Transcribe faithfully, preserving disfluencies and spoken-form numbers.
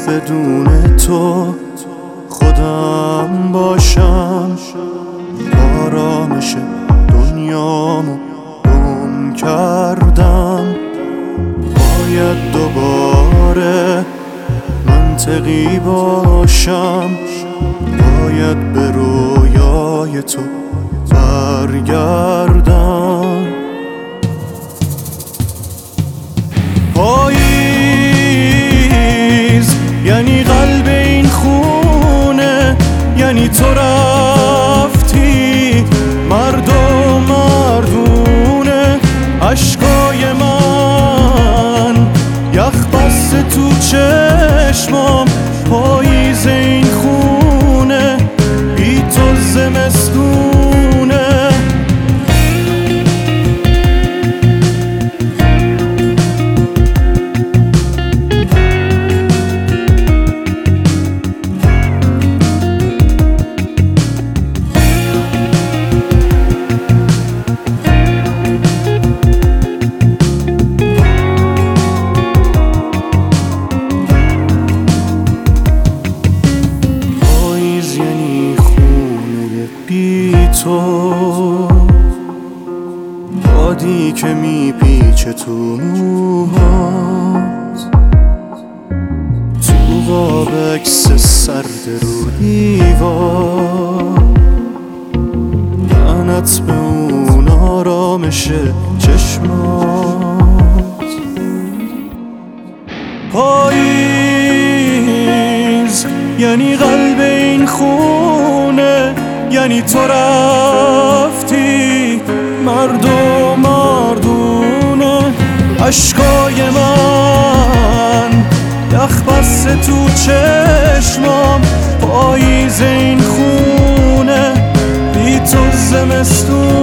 بدون تو خودم باشم. آرامش دنیامو گم کردم، باید دوباره منطقی باشم، باید به رویای تو برگردم. پاییز یعنی قلب این خونه، یعنی تو رفتی مرد و مردونه. عشقای من یخ بسته تو چشمام، پاییز این خونه بی تو زمستونه. تو بادی که میپیچه تو موهات، تو قاب عکس سرد رو دیوار، لعنت به اون آرامش چشمات. پاییز یعنی قلب این خونه، یعنی تو رفتی مرد و مردونه. عشقای من یخ بسته تو چشمام، پاییز این خونه بی تو زمستون.